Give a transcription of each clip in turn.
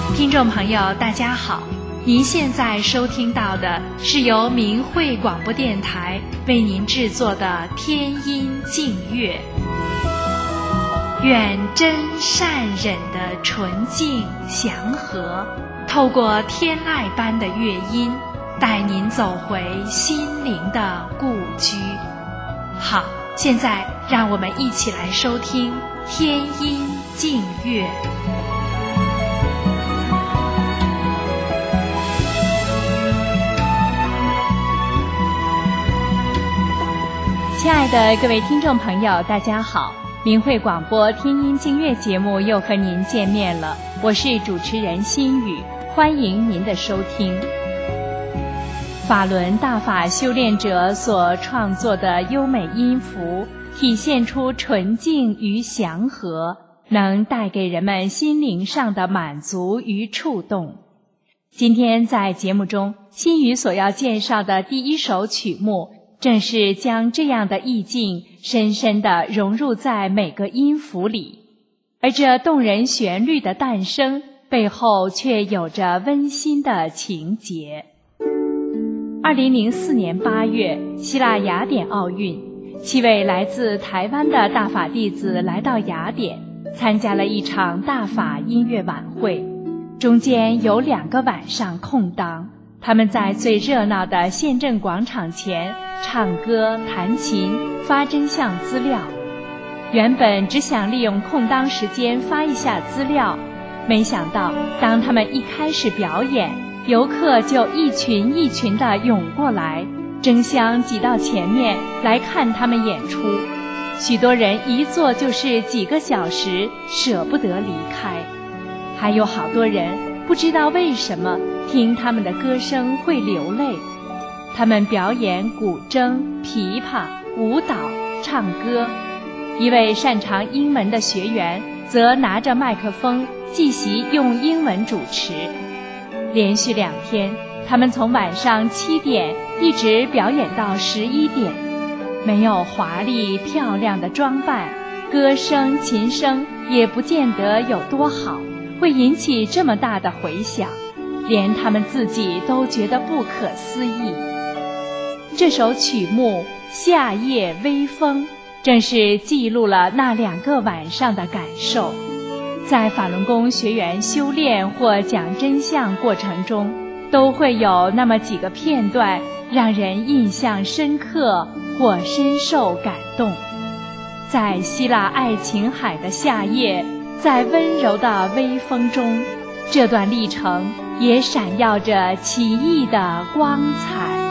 听众朋友大家好，您现在收听到的是由明慧广播电台为您制作的天音净乐。愿真善忍的纯净祥和，透过天籁般的乐音，带您走回心灵的故居。好，现在让我们一起来收听天音净乐。亲爱的各位听众朋友大家好，明慧广播天音净乐节目又和您见面了，我是主持人心雨，欢迎您的收听。法轮大法修炼者所创作的优美音符，体现出纯净与祥和，能带给人们心灵上的满足与触动。今天在节目中，心雨所要介绍的第一首曲目，正是将这样的意境深深地融入在每个音符里，而这动人旋律的诞生背后却有着温馨的情节。2004年8月，希腊雅典奥运，7位来自台湾的大法弟子来到雅典，参加了一场大法音乐晚会，中间有2个晚上空档，他们在最热闹的宪政广场前唱歌、弹琴、发真相资料。原本只想利用空档时间发一下资料，没想到当他们一开始表演，游客就一群一群地涌过来，争相挤到前面来看他们演出。许多人一坐就是几个小时，舍不得离开。还有好多人不知道为什么听他们的歌声会流泪。他们表演古筝、琵琶、舞蹈、唱歌。一位擅长英文的学员则拿着麦克风即席用英文主持。连续2天，他们从晚上7点一直表演到11点。没有华丽漂亮的装扮，歌声、琴声也不见得有多好，会引起这么大的回响，连他们自己都觉得不可思议。这首曲目《夏夜微风》正是记录了那2个晚上的感受。在法轮功学员修炼或讲真相过程中，都会有那么几个片段让人印象深刻或深受感动。在希腊爱琴海的夏夜，在温柔的微风中，这段历程也闪耀着奇异的光彩。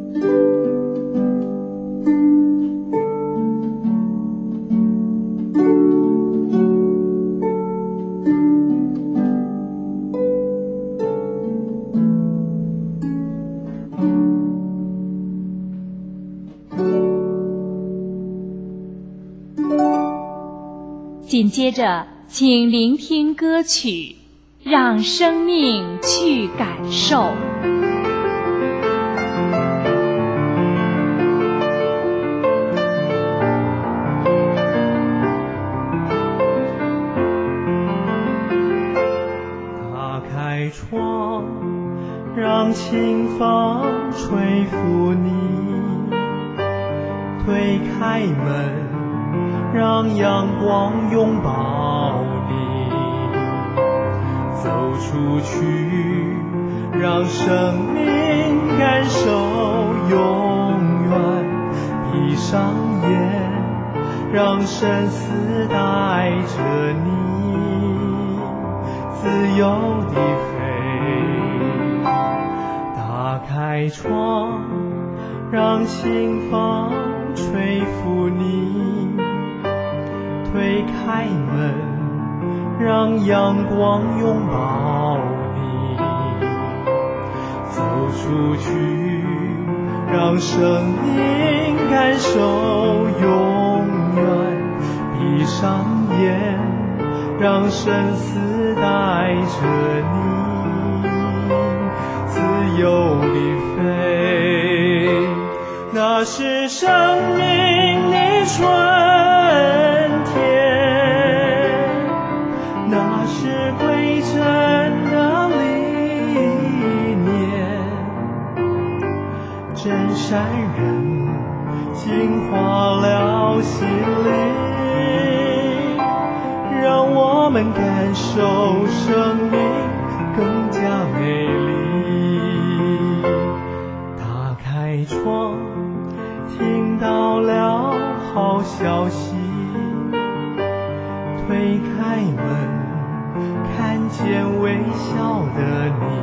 紧接着，请聆听歌曲，让生命去感受。 打开窗，让清风吹拂你，推开门，让阳光拥抱你，走出去，让生命感受永远，闭上眼，让生死带着你自由地飞。打开窗，让清风吹拂你，推开门，让阳光拥抱你，走出去，让生命感受永远，闭上眼，让生死带着你自由地飞。那是生命的春天，那是归真的理念，真善人净化了心灵，让我们感受生命更加美丽。打开窗，听到了好消息，推开门，看见微笑的你，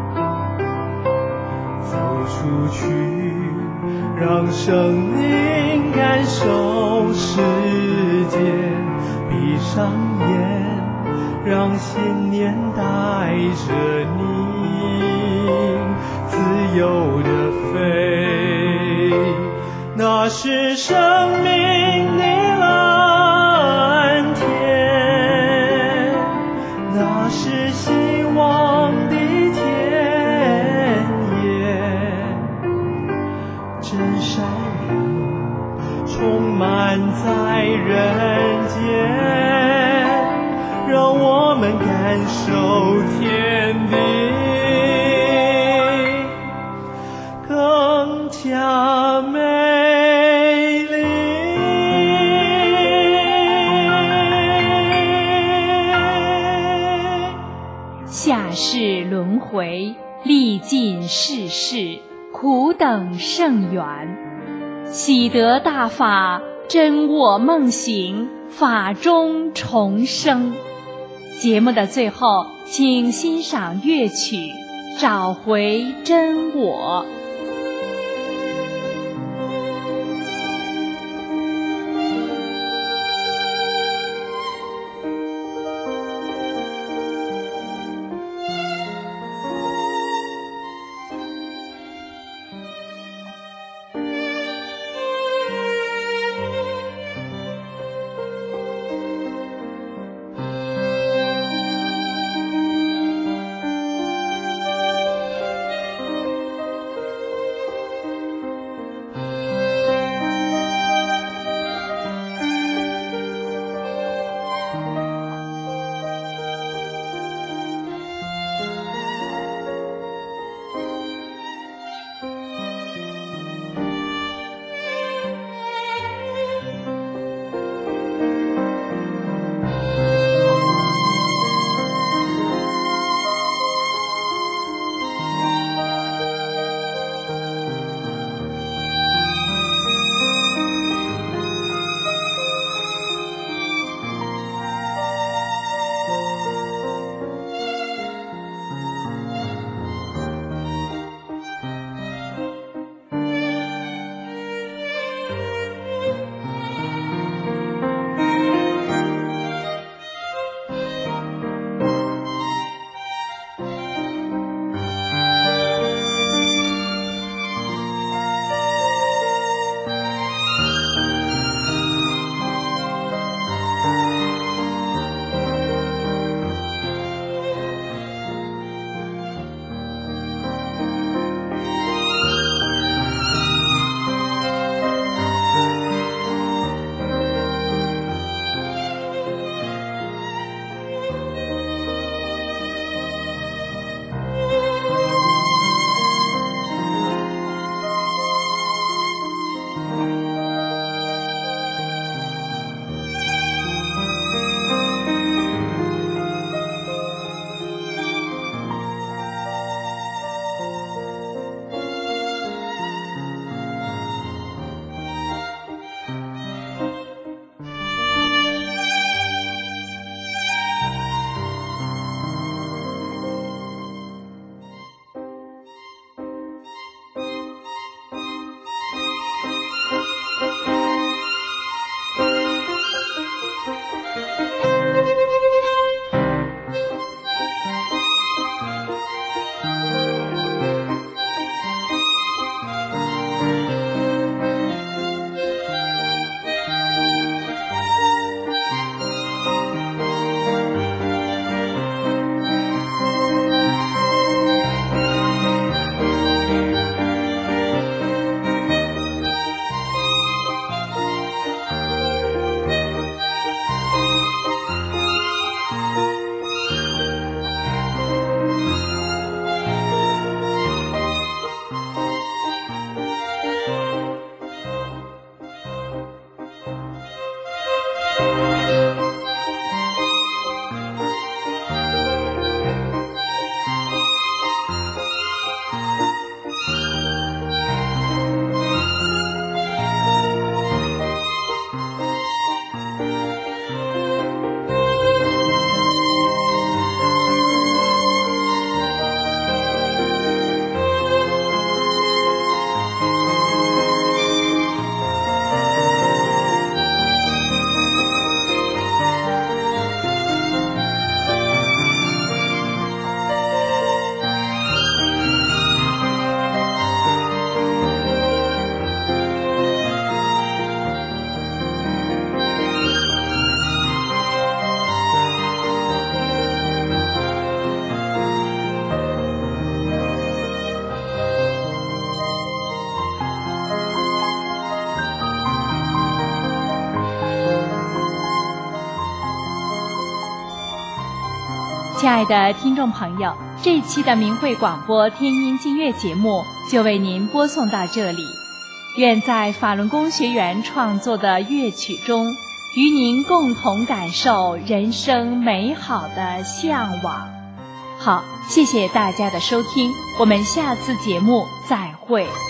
走出去，让生命感受世界，闭上眼，让信念带着你自由地飞。那是生命的蓝天，那是希望的田野，真善人充满在人间，让我们感受天地更加美丽。 下世轮回，历尽世事，苦等圣缘。喜得大法，真我梦醒，法中重生。节目的最后，请欣赏乐曲《找回真我》。 亲爱的听众朋友，这一期的明慧广播天音净乐节目就为您播送到这里。愿在法轮功学员创作的乐曲中，与您共同感受人生美好的向往。好，谢谢大家的收听，我们下次节目再会。